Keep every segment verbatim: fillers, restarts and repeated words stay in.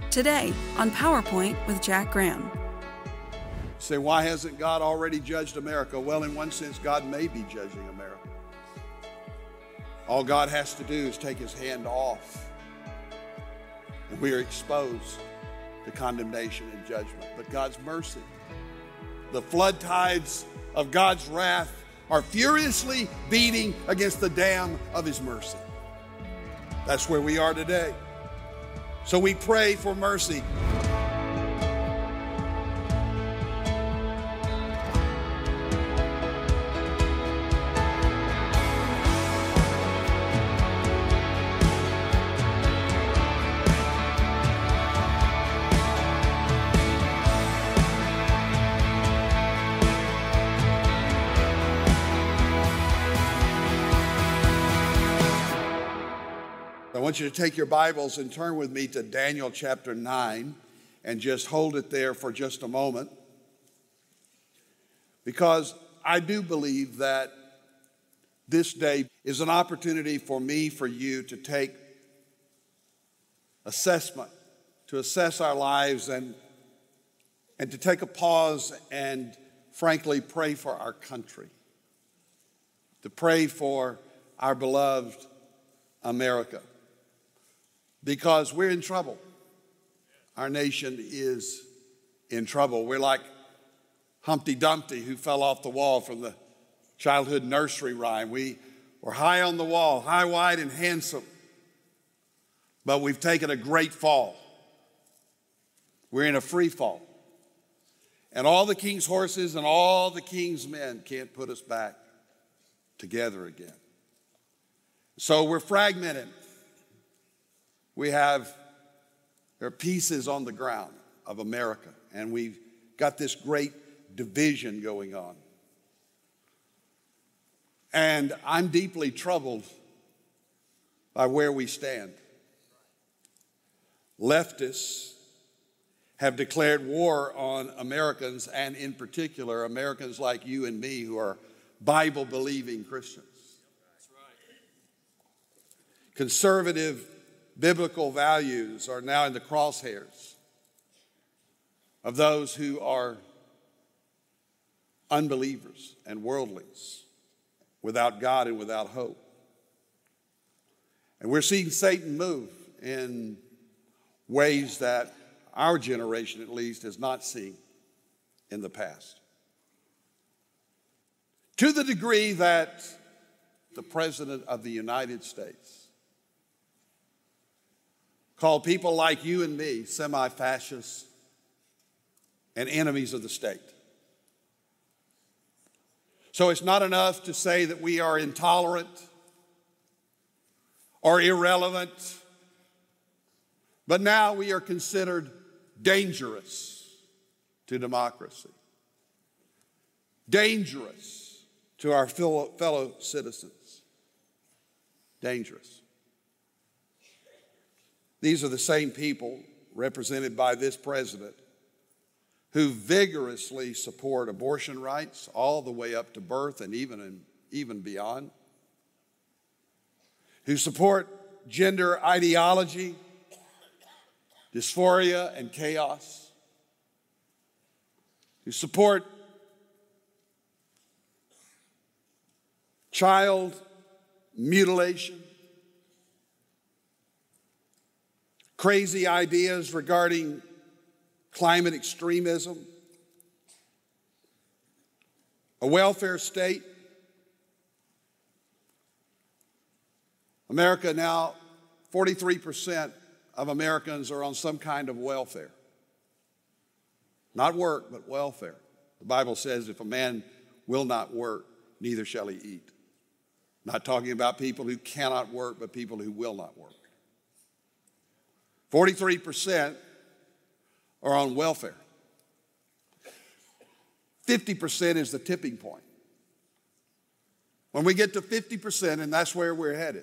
Today on PowerPoint with Jack Graham. Say, why hasn't God already judged America? Well, in one sense, God may be judging America. All God has to do is take his hand off, and we are exposed to condemnation and judgment. But God's mercy, the flood tides of God's wrath are furiously beating against the dam of his mercy. That's where we are today. So we pray for mercy. I want you to take your Bibles and turn with me to Daniel chapter nine and just hold it there for just a moment, because I do believe that this day is an opportunity for me, for you to take assessment, to assess our lives and, and to take a pause and frankly pray for our country, to pray for our beloved America. Because we're in trouble. Our nation is in trouble. We're like Humpty Dumpty, who fell off the wall from the childhood nursery rhyme. We were high on the wall, high, wide, and handsome, but we've taken a great fall. We're in a free fall. And all the king's horses and all the king's men can't put us back together again. So we're fragmented. We have, there are pieces on the ground of America, and we've got this great division going on. And I'm deeply troubled by where we stand. Leftists have declared war on Americans, and in particular, Americans like you and me who are Bible-believing Christians. That's right. Conservative biblical values are now in the crosshairs of those who are unbelievers and worldlings, without God and without hope. And we're seeing Satan move in ways that our generation, at least, has not seen in the past. To the degree that the President of the United States called people like you and me semi-fascists and enemies of the state. So it's not enough to say that we are intolerant or irrelevant, but now we are considered dangerous to democracy, dangerous to our fellow citizens, dangerous. These are the same people represented by this president who vigorously support abortion rights all the way up to birth and even, and even beyond, who support gender ideology, dysphoria, and chaos, who support child mutilation, crazy ideas regarding climate extremism, a welfare state. America now, forty-three percent of Americans are on some kind of welfare. Not work, but welfare. The Bible says if a man will not work, neither shall he eat. Not talking about people who cannot work, but people who will not work. forty-three percent are on welfare. fifty percent is the tipping point. When we get to fifty percent, and that's where we're headed,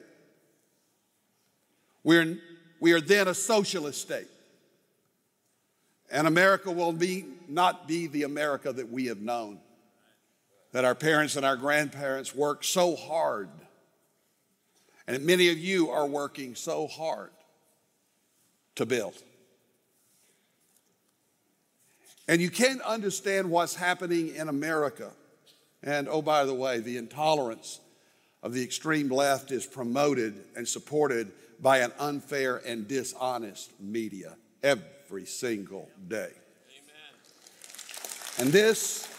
we're, we are then a socialist state. And America will be, not be the America that we have known, that our parents and our grandparents worked so hard, and many of you are working so hard to build. And you can't understand what's happening in America. And oh, by the way, the intolerance of the extreme left is promoted and supported by an unfair and dishonest media every single day. Amen. And this,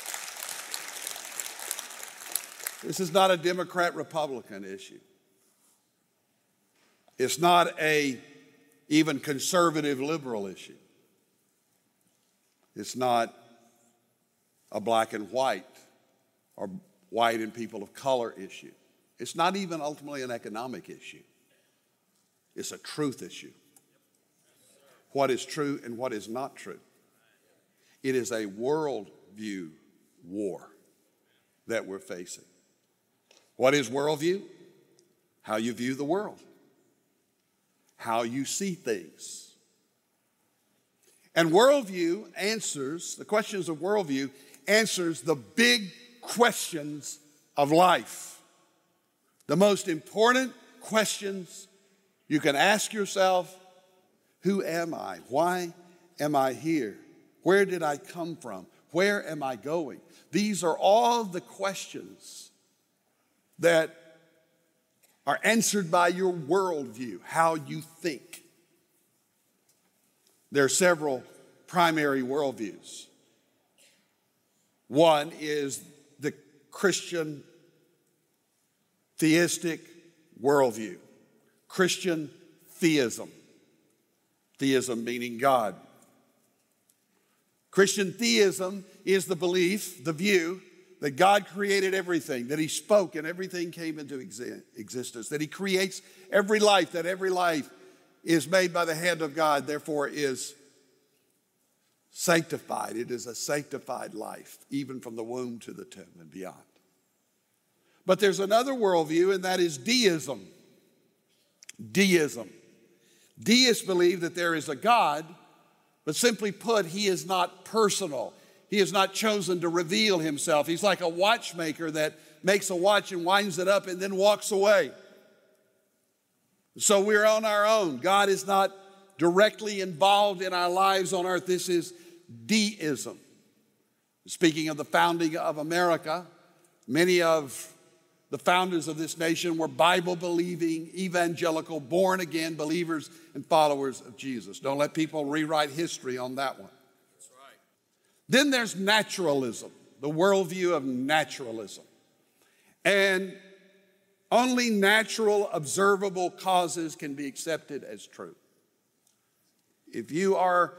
this is not a Democrat-Republican issue. It's not a even conservative liberal issue. It's not a black and white or white and people of color issue. It's not even ultimately an economic issue. It's a truth issue. What is true and what is not true. It is a worldview war that we're facing. What is worldview? How you view the world. How you see things. And worldview answers, the questions of worldview answers the big questions of life. The most important questions you can ask yourself: who am I? Why am I here? Where did I come from? Where am I going? These are all the questions that are answered by your worldview, how you think. There are several primary worldviews. One is the Christian theistic worldview, Christian theism. Theism meaning God. Christian theism is the belief, the view, that God created everything, that He spoke and everything came into exi- existence, that He creates every life, that every life is made by the hand of God, therefore is sanctified. It is a sanctified life, even from the womb to the tomb and beyond. But there's another worldview, and that is deism. Deism. Deists believe that there is a God, but simply put, He is not personal. He has not chosen to reveal Himself. He's like a watchmaker that makes a watch and winds it up and then walks away. So we're on our own. God is not directly involved in our lives on earth. This is deism. Speaking of the founding of America, many of the founders of this nation were Bible-believing, evangelical, born-again believers and followers of Jesus. Don't let people rewrite history on that one. That's right. Then there's naturalism, the worldview of naturalism. And only natural, observable causes can be accepted as true. If you are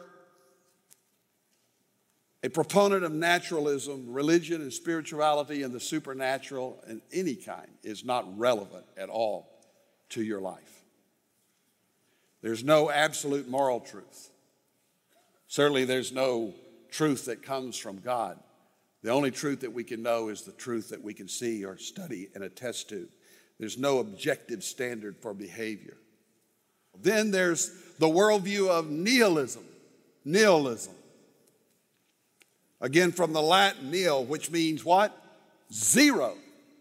a proponent of naturalism, religion and spirituality and the supernatural in any kind is not relevant at all to your life. There's no absolute moral truth. Certainly there's no truth that comes from God. The only truth that we can know is the truth that we can see or study and attest to. There's no objective standard for behavior. Then there's the worldview of nihilism. Nihilism. Again, from the Latin nihil, which means what? Zero.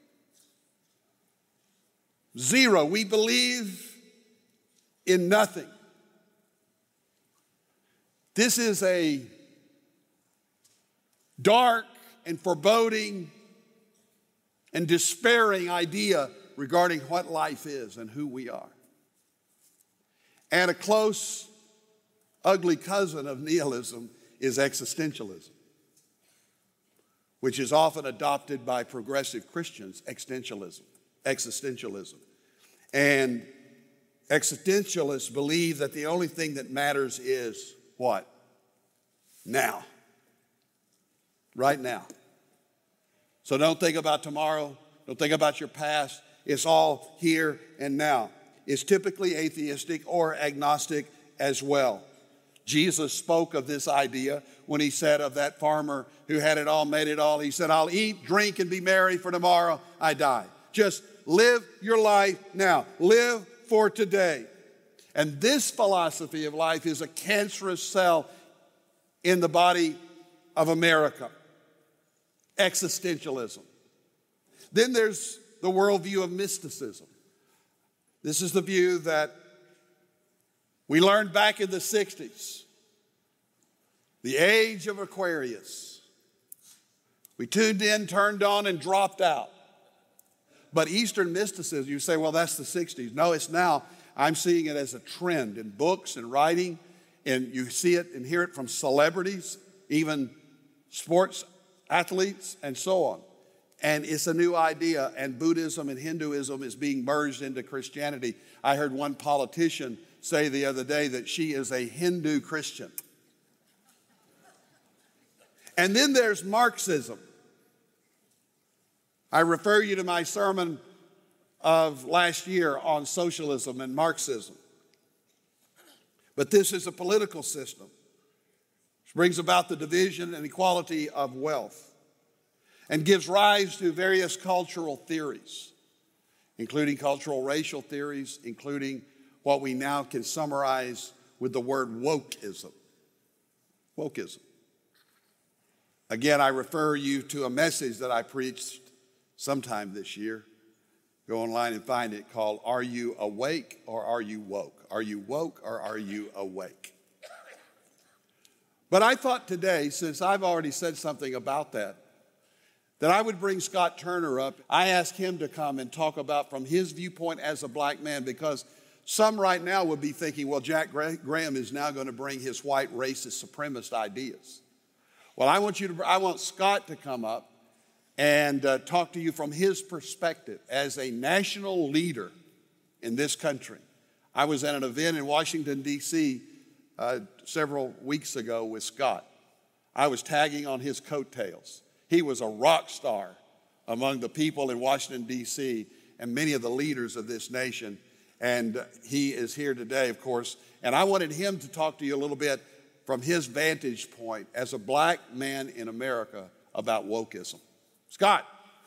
Zero. We believe in nothing. This is a dark and foreboding and despairing idea regarding what life is and who we are. And a close, ugly cousin of nihilism is existentialism, which is often adopted by progressive Christians, existentialism, existentialism. And existentialists believe that the only thing that matters is what? Now. Right now. So don't think about tomorrow. Don't think about your past. It's all here and now. It's typically atheistic or agnostic as well. Jesus spoke of this idea when He said of that farmer who had it all, made it all. He said, I'll eat, drink, and be merry, for tomorrow I die. Just live your life now. Live for today. And this philosophy of life is a cancerous cell in the body of America. Existentialism. Then there's the worldview of mysticism. This is the view that we learned back in the sixties the age of Aquarius. We tuned in, turned on, and dropped out. But Eastern mysticism, you say, well, that's the sixties. No, it's now. I'm seeing it as a trend in books and writing, and you see it and hear it from celebrities, even sports athletes, and so on. And it's a new idea, and Buddhism and Hinduism is being merged into Christianity. I heard one politician say the other day that she is a Hindu Christian. And then there's Marxism. I refer you to my sermon of last year on socialism and Marxism. But this is a political system which brings about the division and equality of wealth and gives rise to various cultural theories, including cultural racial theories, including what we now can summarize with the word wokeism. Wokeism. Again, I refer you to a message that I preached sometime this year. Go online and find it, called Are You Awake or Are You Woke? Are you woke or are you awake? But I thought today, since I've already said something about that, that I would bring Scott Turner up. I asked him to come and talk about from his viewpoint as a black man, because some right now would be thinking, well, Jack Graham is now going to bring his white racist supremacist ideas. Well, I want you to, I want Scott to come up and uh, talk to you from his perspective as a national leader in this country. I was at an event in Washington, D C uh, several weeks ago with Scott. I was tagging on his coattails. He was a rock star among the people in Washington, D C, and many of the leaders of this nation. And he is here today, of course. And I wanted him to talk to you a little bit from his vantage point as a black man in America about wokeism. Scott.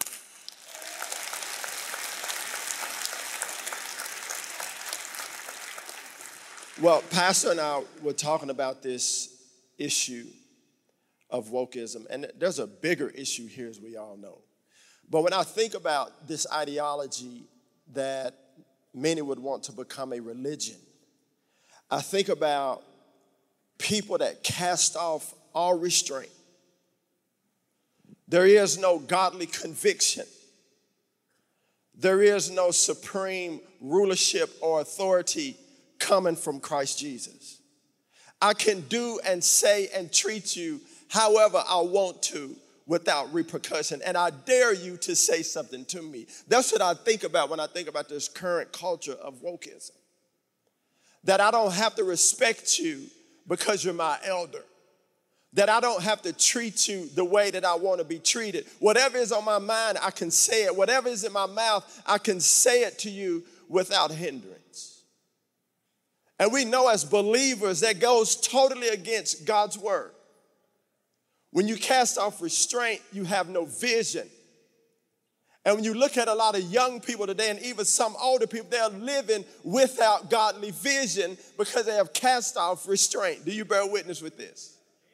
Well, Pastor and I were talking about this issue of wokeism, and there's a bigger issue here, as we all know. But when I think about this ideology that many would want to become a religion, I think about people that cast off all restraint. There is no godly conviction. There is no supreme rulership or authority coming from Christ Jesus. I can do and say and treat you however I want to without repercussion, and I dare you to say something to me. That's what I think about when I think about this current culture of wokeism. That I don't have to respect you because you're my elder. That I don't have to treat you the way that I want to be treated. Whatever is on my mind, I can say it. Whatever is in my mouth, I can say it to you without hindrance. And we know as believers that goes totally against God's word. When you cast off restraint, you have no vision. And when you look at a lot of young people today, and even some older people, they're living without godly vision because they have cast off restraint. Do you bear witness with this?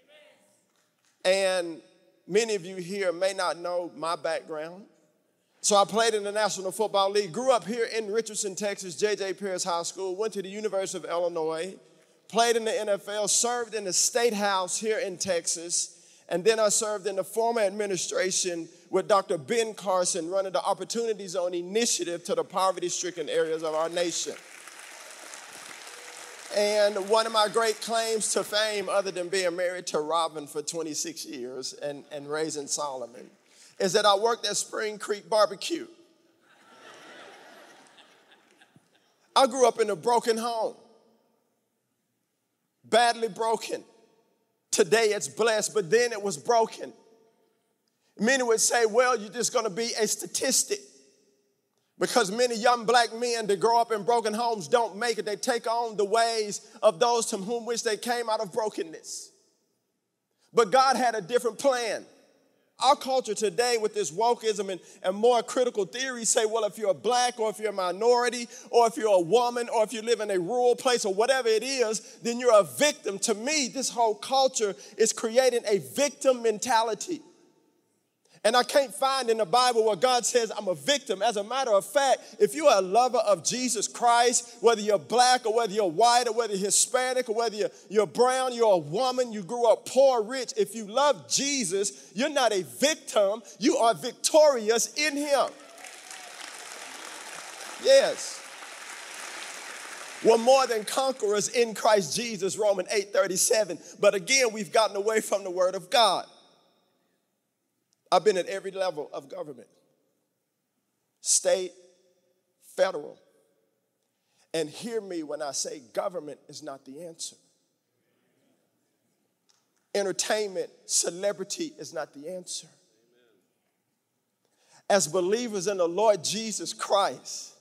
And many of you here may not know my background. So I played in the National Football League, grew up here in Richardson, Texas, J J Pierce High School, went to the University of Illinois, played in the N F L, served in the State House here in Texas, and then I served in the former administration with Doctor Ben Carson, running the Opportunity Zone initiative to the poverty-stricken areas of our nation. And one of my great claims to fame, other than being married to Robin for twenty-six years and, and raising Solomon, is that I worked at Spring Creek Barbecue. I grew up in a broken home, badly broken. Today it's blessed, but then it was broken. Many would say, well, you're just going to be a statistic. Because many young black men that grow up in broken homes don't make it. They take on the ways of those from whom which they came out of brokenness. But God had a different plan. Our culture today with this wokeism and, and more critical theories say, well, if you're black or if you're a minority or if you're a woman or if you live in a rural place or whatever it is, then you're a victim. To me, this whole culture is creating a victim mentality. And I can't find in the Bible where God says I'm a victim. As a matter of fact, if you're a lover of Jesus Christ, whether you're black or whether you're white or whether you're Hispanic or whether you're, you're brown, you're a woman, you grew up poor, rich, if you love Jesus, you're not a victim. You are victorious in him. Yes. We're more than conquerors in Christ Jesus, Romans eight thirty-seven. But again, we've gotten away from the word of God. I've been at every level of government, state, federal. And hear me when I say government is not the answer. Entertainment, celebrity is not the answer. As believers in the Lord Jesus Christ,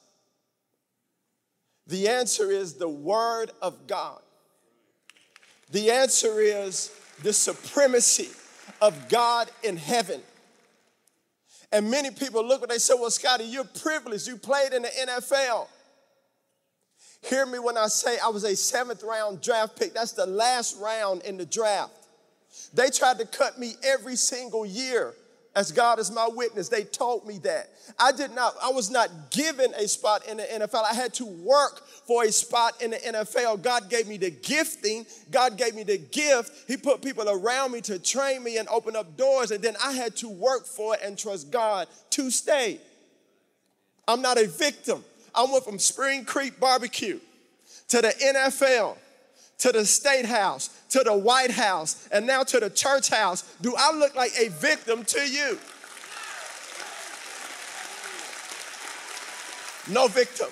the answer is the Word of God. The answer is the supremacy of God in heaven. And many people look and they say, well, Scotty, you're privileged. You played in the N F L. Hear me when I say I was a seventh round draft pick. That's the last round in the draft. They tried to cut me every single year. As God is my witness, they told me that. I did not, I was not given a spot in the N F L. I had to work for a spot in the N F L. God gave me the gifting. God gave me the gift. He put people around me to train me and open up doors. And then I had to work for it and trust God to stay. I'm not a victim. I went from Spring Creek Barbecue to the N F L, to the State House, to the White House, and now to the church house. Do I look like a victim to you? No victim.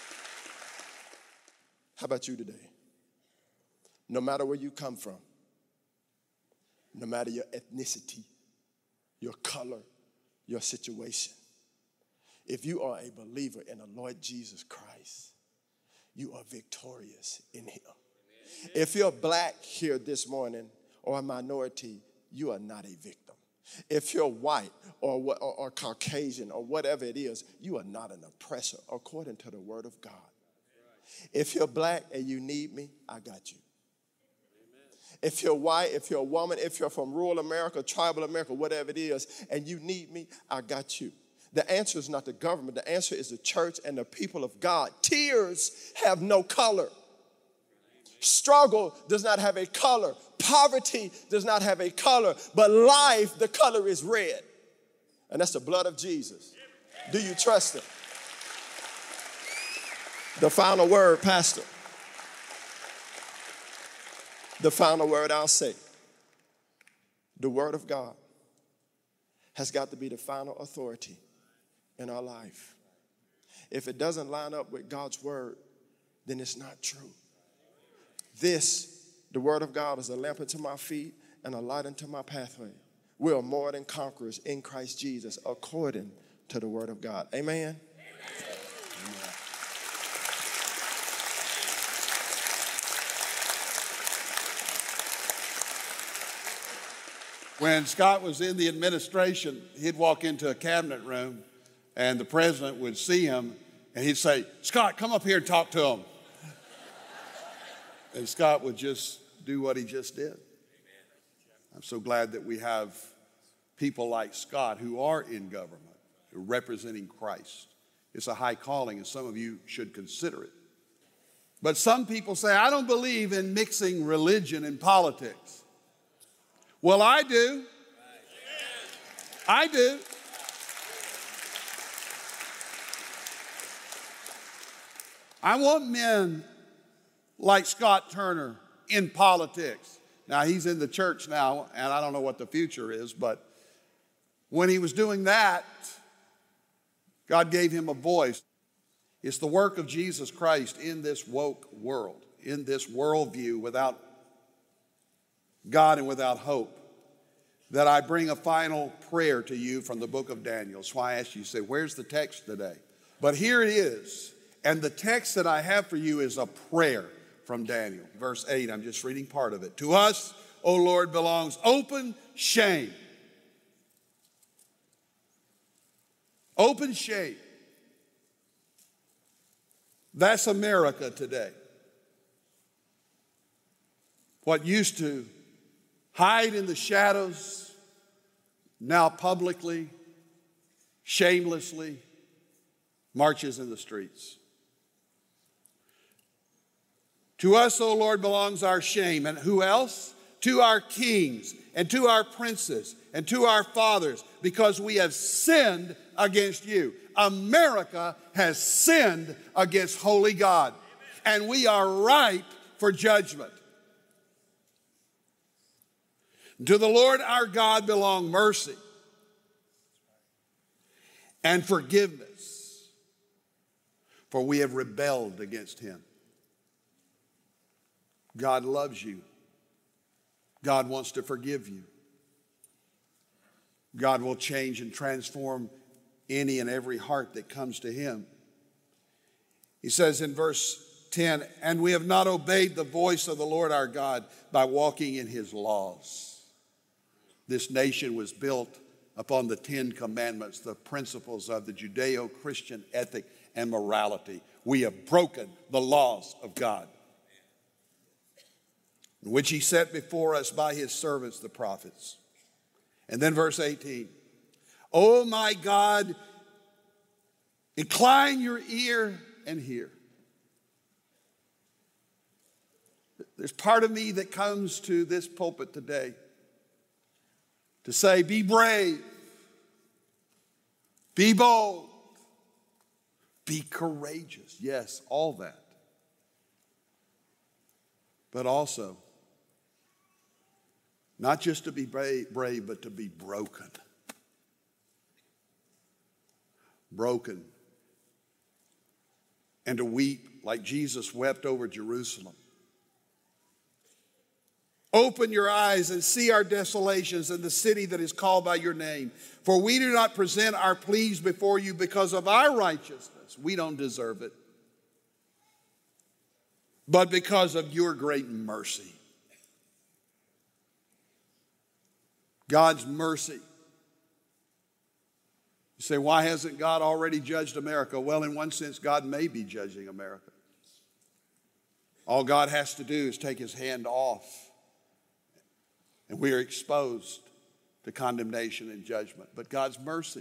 How about you today? No matter where you come from, no matter your ethnicity, your color, your situation, if you are a believer in the Lord Jesus Christ, you are victorious in him. If you're black here this morning or a minority, you are not a victim. If you're white or, or, or Caucasian or whatever it is, you are not an oppressor according to the word of God. If you're black and you need me, I got you. If you're white, if you're a woman, if you're from rural America, tribal America, whatever it is, and you need me, I got you. The answer is not the government. The answer is the church and the people of God. Tears have no color. Struggle does not have a color. Poverty does not have a color. But life, the color is red. And that's the blood of Jesus. Do you trust him? The final word, Pastor. The final word I'll say. The word of God has got to be the final authority in our life. If it doesn't line up with God's word, then it's not true. This, the word of God, is a lamp unto my feet and a light unto my pathway. We are more than conquerors in Christ Jesus according to the word of God. Amen? Amen. Amen. When Scott was in the administration, he'd walk into a cabinet room and the president would see him and he'd say, Scott, come up here and talk to him. And Scott would just do what he just did. I'm so glad that we have people like Scott who are in government, who are representing Christ. It's a high calling, and some of you should consider it. But some people say, I don't believe in mixing religion and politics. Well, I do. I do. I want men like Scott Turner in politics. Now, he's in the church now, and I don't know what the future is, but when he was doing that, God gave him a voice. It's the work of Jesus Christ in this woke world, in this worldview without God and without hope, that I bring a final prayer to you from the book of Daniel. That's why I asked you, say, where's the text today? But here it is. And the text that I have for you is a prayer from Daniel. Verse eight, I'm just reading part of it. To us, O Lord, belongs open shame. Open shame. That's America today. What used to hide in the shadows now publicly, shamelessly marches in the streets. To us, O Lord, belongs our shame. And who else? To our kings and to our princes and to our fathers, because we have sinned against you. America has sinned against holy God, and we are ripe for judgment. To the Lord our God belong mercy and forgiveness, for we have rebelled against him. God loves you. God wants to forgive you. God will change and transform any and every heart that comes to him. He says in verse ten, and we have not obeyed the voice of the Lord our God by walking in his laws. This nation was built upon the Ten Commandments, the principles of the Judeo-Christian ethic and morality. We have broken the laws of God, which he set before us by his servants, the prophets. And then verse eighteen, oh my God, incline your ear and hear. There's part of me that comes to this pulpit today to say, be brave, be bold, be courageous. Yes, all that. But also, not just to be brave, brave, but to be broken. Broken. And to weep like Jesus wept over Jerusalem. Open your eyes and see our desolations in the city that is called by your name. For we do not present our pleas before you because of our righteousness. We don't deserve it. But because of your great mercy. God's mercy. You say, why hasn't God already judged America? Well, in one sense, God may be judging America. All God has to do is take his hand off, and we are exposed to condemnation and judgment. But God's mercy.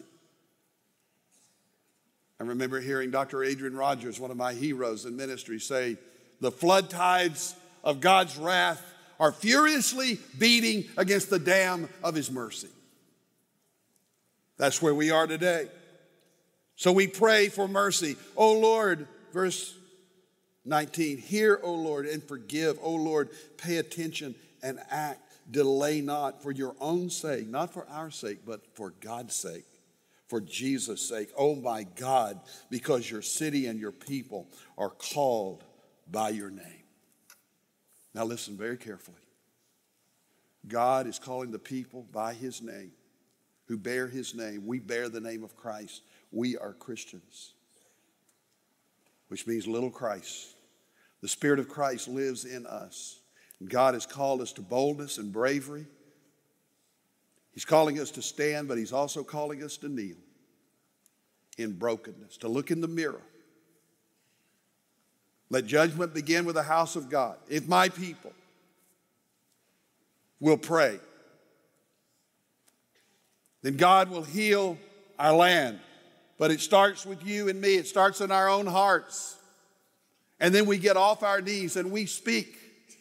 I remember hearing Doctor Adrian Rogers, one of my heroes in ministry, say, the flood tides of God's wrath are furiously beating against the dam of his mercy. That's where we are today. So we pray for mercy. O Lord, verse nineteen, hear, O Lord, and forgive. O Lord, pay attention and act. Delay not for your own sake, not for our sake, but for God's sake, for Jesus' sake. Oh my God, because your city and your people are called by your name. Now listen very carefully. God is calling the people by his name, who bear his name. We bear the name of Christ. We are Christians, which means little Christ. The Spirit of Christ lives in us. And God has called us to boldness and bravery. He's calling us to stand, but he's also calling us to kneel in brokenness, to look in the mirror. Let judgment begin with the house of God. If my people will pray, then God will heal our land. But it starts with you and me. It starts in our own hearts. And then we get off our knees and we speak.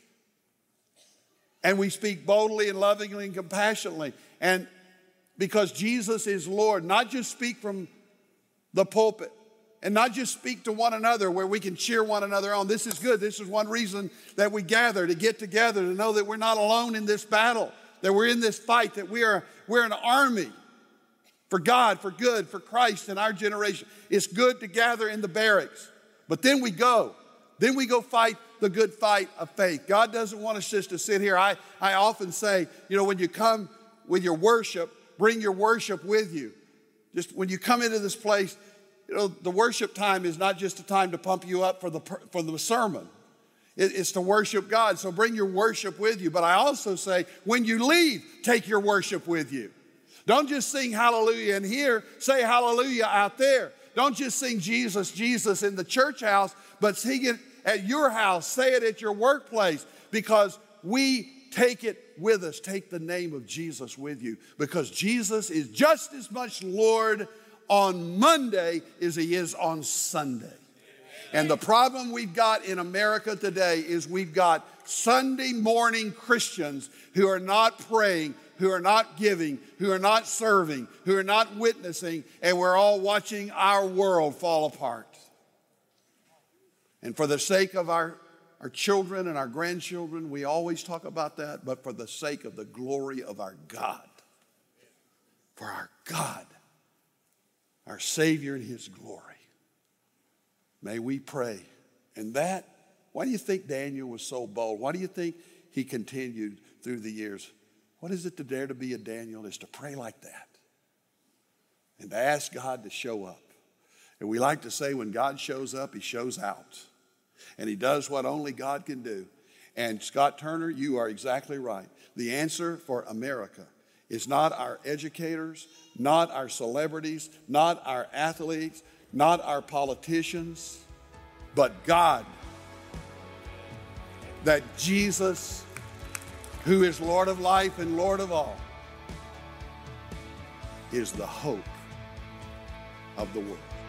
And we speak boldly and lovingly and compassionately. And because Jesus is Lord, not just speak from the pulpit, and not just speak to one another where we can cheer one another on. This is good. This is one reason that we gather, to get together, to know that we're not alone in this battle, that we're in this fight, that we are, we're an army for God, for good, for Christ in our generation. It's good to gather in the barracks. But then we go. Then we go fight the good fight of faith. God doesn't want us just to sit here. I, I often say, you know, when you come with your worship, bring your worship with you. Just when you come into this place, you know, the worship time is not just a time to pump you up for the, for the sermon. It, it's to worship God. So bring your worship with you. But I also say, when you leave, take your worship with you. Don't just sing hallelujah in here. Say hallelujah out there. Don't just sing Jesus, Jesus in the church house, but sing it at your house. Say it at your workplace, because we take it with us. Take the name of Jesus with you, because Jesus is just as much Lord on Monday as he is on Sunday. And the problem we've got in America today is we've got Sunday morning Christians who are not praying, who are not giving, who are not serving, who are not witnessing, and we're all watching our world fall apart. And for the sake of our, our children and our grandchildren, we always talk about that, but for the sake of the glory of our God, for our God, our Savior and his glory, may we pray. And that, why do you think Daniel was so bold? Why do you think he continued through the years? What is it to dare to be a Daniel? Is to pray like that and to ask God to show up. And we like to say when God shows up, he shows out. And he does what only God can do. And Scott Turner, you are exactly right. The answer for America is not our educators, not our celebrities, not our athletes, not our politicians, but God. That Jesus, who is Lord of life and Lord of all, is the hope of the world.